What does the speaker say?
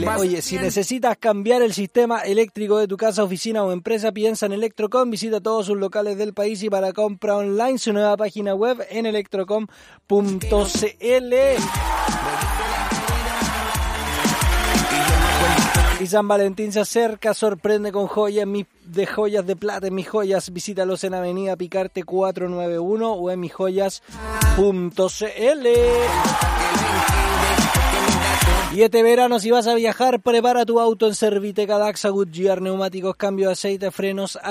Oye, si necesitas cambiar el sistema eléctrico de tu casa, oficina o empresa, piensa en Electrocom. Visita todos sus locales del país y para compra online su nueva página web en electrocom.cl. Y San Valentín se acerca, sorprende con joyas de joyas de plata en Mis Joyas. Visítalos en Avenida Picarte 491 o en misjoyas.cl. Y este verano, si vas a viajar, prepara tu auto en Serviteca Daxa, Goodyear, neumáticos, cambio de aceite, frenos,